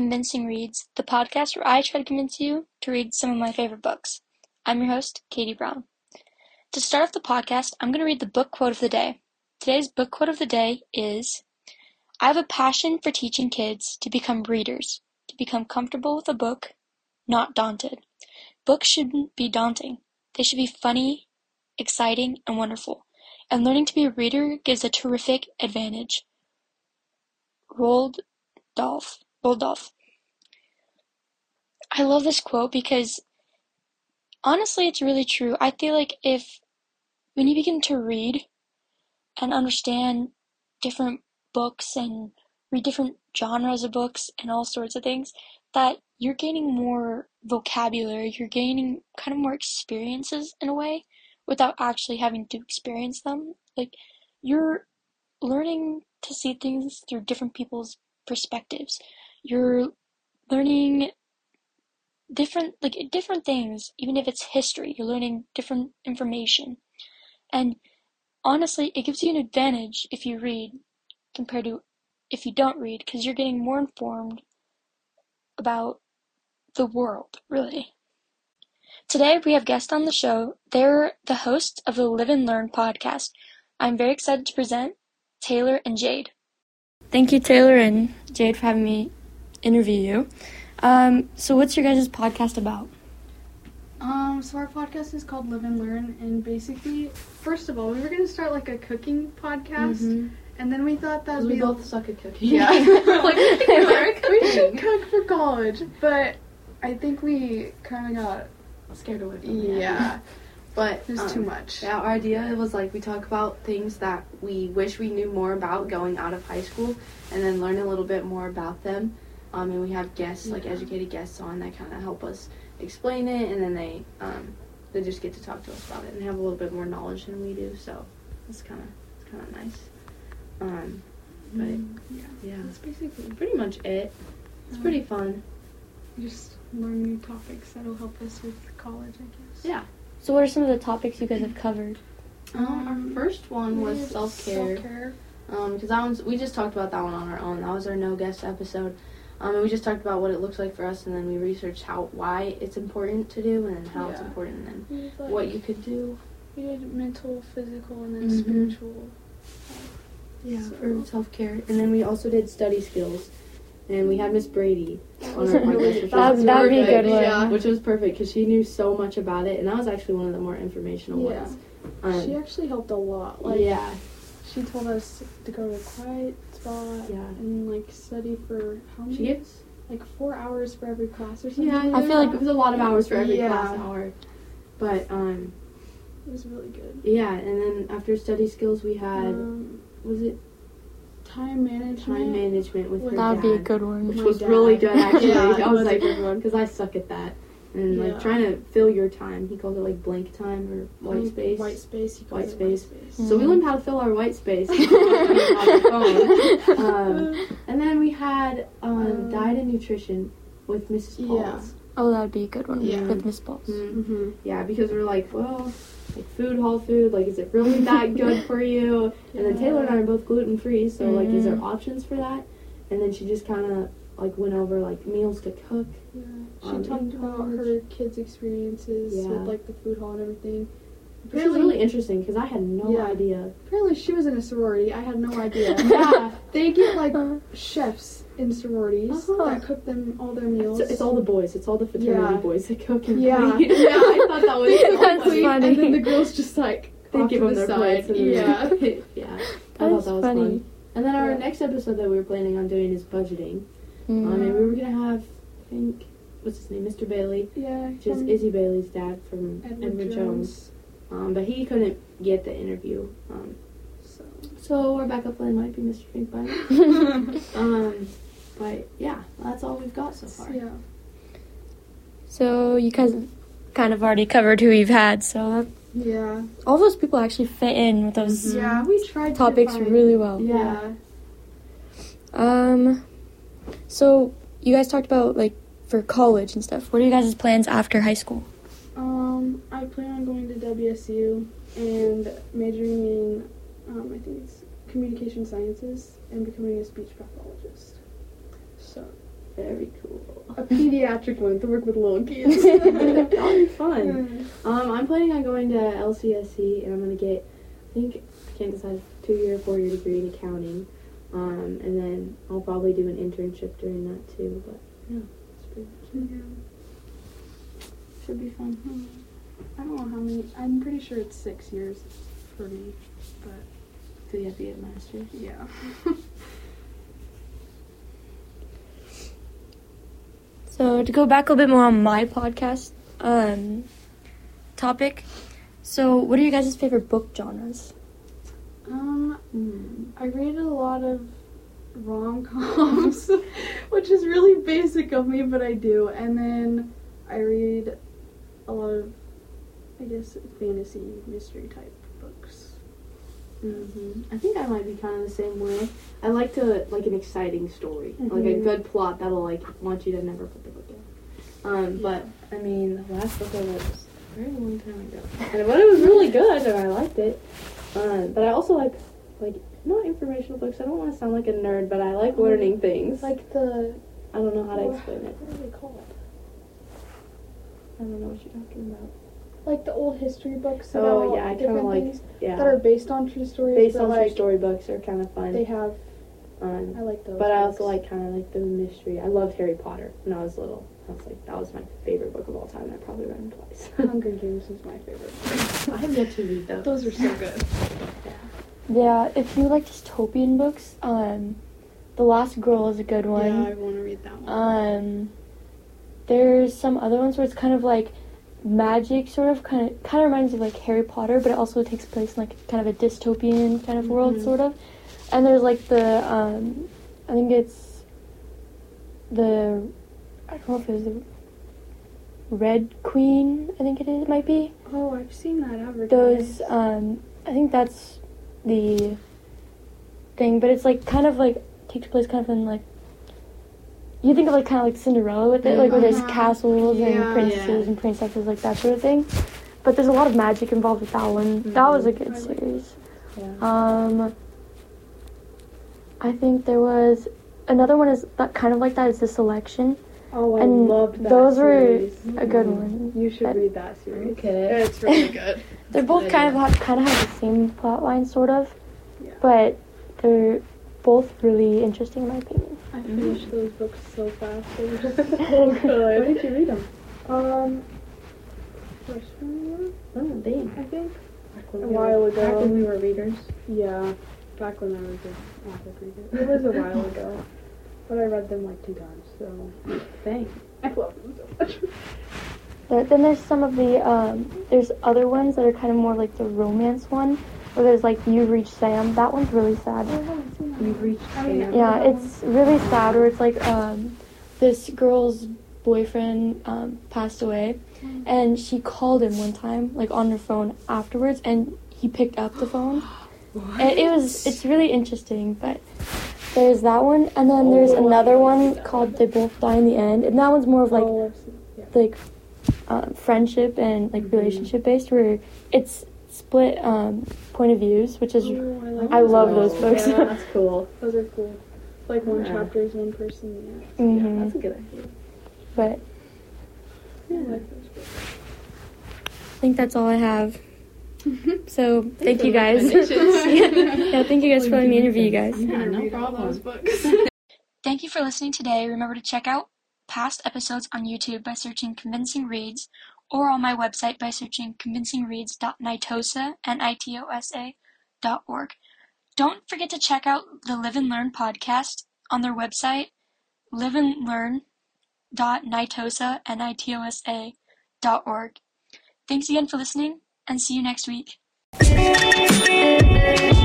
Convincing Reads, the podcast where I try to convince you to read some of my favorite books. I'm your host, Katie Brown. To start off the podcast, I'm going to read the book quote of the day. Today's book quote of the day is, I have a passion for teaching kids to become readers, to become comfortable with a book, not daunted. Books shouldn't be daunting. They should be funny, exciting, and wonderful. And learning to be a reader gives a terrific advantage. Roald Dahl. I love this quote because honestly it's really true. I feel like when you begin to read and understand different books and read different genres of books and all sorts of things, that you're gaining more vocabulary, you're gaining kind of more experiences in a way without actually having to experience them. Like, you're learning to see things through different people's perspectives. You're learning different things, even if it's history. You're learning different information. And honestly, it gives you an advantage if you read compared to if you don't read, because you're getting more informed about the world, really. Today, we have guests on the show. They're the hosts of the Live and Learn podcast. I'm very excited to present Taylor and Jade. Thank you, Taylor and Jade, for having me interview you. So what's your guys' podcast about? So our podcast is called Live and Learn, and basically, first of all, we were going to start like a cooking podcast, and then we thought that we both suck at cooking. Yeah. We should cook for college, but I think we kind of got scared away from it. Yeah. But there's too much. Yeah, our idea was like we talk about things that we wish we knew more about going out of high school, and then learn a little bit more about them. And we have guests, like educated guests on that kind of help us explain it, and then they just get to talk to us about it and have a little bit more knowledge than we do. So it's kind of nice. But yeah, that's basically pretty much it. It's pretty fun. Just learn new topics that'll help us with college, I guess. Yeah. So what are some of the topics you guys have covered? Our first one was self-care. Because we just talked about that one on our own. That was our no guest episode. And we just talked about what it looks like for us, and then we researched why it's important to do, and how it's important, and what you could do. We did mental, physical, and then spiritual. For self-care. And then we also did study skills. And we had Miss Brady on our podcast. That would be a good one. Yeah. Which was perfect, because she knew so much about it, and that was actually one of the more informational ones. She actually helped a lot. She told us to go to a quiet spot and study for how many? She gets 4 hours for every class or something. Yeah, I feel like it was a lot of hours for every class hour. But it was really good. Yeah, and then after study skills we had was it time management? Time management with her that would dad, be a good one. which was really good actually. I was like, a good one because I suck at that. And trying to fill your time. He calls it blank time or white space. White space. White space. So we learned how to fill our white space on the phone. And then we had diet and nutrition with Mrs. Pauls. Oh, that would be a good one with Miss Pauls. Mm-hmm. Yeah, because we're food, whole food, is it really that good for you? And then Taylor and I are both gluten-free, so is there options for that? And then she just kind of went over meals to cook. Yeah. She talked about her kids' experiences with the food hall and everything. Which was really interesting because I had no idea. Apparently she was in a sorority. I had no idea. Yeah. They get chefs in sororities that cook them all their meals. It's all the boys. It's all the fraternity boys that cook and clean. I thought that was That's funny. And then the girls just they give them their plates. Yeah. I thought that was fun. And then our next episode that we were planning on doing is budgeting. And we were gonna have, I think, what's his name, Mr. Bailey, which is Izzy Bailey's dad from Edward Jones. But he couldn't get the interview. So our backup plan might be Mr. Drinkbinder. But yeah, that's all we've got so far. Yeah. So you guys kind of already covered who you've had. So all those people actually fit in with those we tried topics really well. Yeah. So you guys talked about for college and stuff. What are you guys' plans after high school? I plan on going to WSU and majoring in I think it's communication sciences and becoming a speech pathologist. So Very cool. A pediatric one to work with little kids. That'll be fun. I'm planning on going to LCSC, and I'm going to get, I can't decide, 2-year or 4-year degree in accounting. And then I'll probably do an internship during that too, but yeah, it's pretty cute. Yeah. Should be fun. I don't know how many, I'm pretty sure it's 6 years for me, but. So you have to get a master's? Yeah. So to go back a little bit more on my podcast topic, so what are you guys' favorite book genres? I read a lot of rom-coms, which is really basic of me, but I do. And then I read a lot of, I guess, fantasy mystery type books. I think I might be kind of the same way. I like an exciting story, like a good plot that'll want you to never put the book down. But I mean, the last book I read was a very long time ago, but it was really good and I liked it. But I also like not informational books. I don't want to sound like a nerd, but I like learning things. Like I don't know how to explain it. What are they called? I don't know what you're talking about. Like the old history books I kind of like that are based on true stories. Based on true story books are kind of fun. They have. I like those. But I also kind of like the mystery. I loved Harry Potter when I was little. I was like, that was my favorite book of all time. I probably read them twice. Hunger Games is my favorite. I have yet to read those. Those are so good. Yeah, if you like dystopian books, The Last Girl is a good one. Yeah, I want to read that one. There's some other ones where it's kind of like magic, kind of reminds me of like Harry Potter, but it also takes place in like kind of a dystopian kind of world, sort of. And there's like I think it's I don't know if it was the Red Queen, I think it might be. Oh, I've seen that advertised. Those, I think that's the thing, but it's like kind of like takes place kind of in like, you think of like kind of like Cinderella with it, like where there's castles and princesses and princesses, like that sort of thing. But there's a lot of magic involved with that one. That was a good series. Yeah. I think there was another one is that kind of like that is The Selection. Oh, I loved that those series. Were a good one. You should read that series. Okay. It's really good. They're both kind of have the same plot line, sort of, but they're both really interesting in my opinion. I finished those books so fast. They were just so good. Where did you read them? Freshman Oh, dang. I think. A while ago. Back when we were readers. Yeah, back when I was an avid reader. It was a while ago, but I read them like 2 times. So, Thanks. I love them so much. Then there's some of the there's other ones that are kind of more like the romance one, where there's like You've Reached Sam. That one's really sad. You've Reached Sam. Yeah, it's really sad. Where it's like this girl's boyfriend passed away, and she called him one time, like on her phone afterwards, and he picked up the phone. And it's really interesting. But there's that one, and then there's another one called They Both Die in the End, and that one's more of like friendship and like relationship based, where it's split point of views, which is I love those books. Yeah, that's cool. Those are cool. Like one chapter is one person. Yeah, that's a good idea. But I like those books. I think that's all I have. So thank you guys. Yeah, thank you guys for letting me interview you guys. Yeah, no problem. Thank you for listening today. Remember to check out past episodes on YouTube by searching Convincing Reads, or on my website by searching convincingreads.nitosa.org. Don't forget to check out the Live and Learn podcast on their website, liveandlearn.nitosa.org. Thanks again for listening, and see you next week.